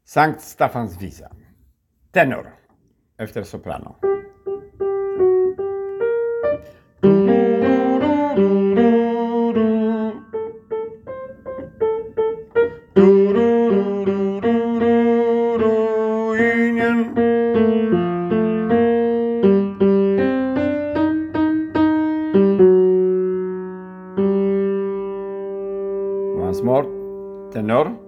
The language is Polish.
Sankt Stafans Visa. Tenor. Efter soprano. Once more, tenor.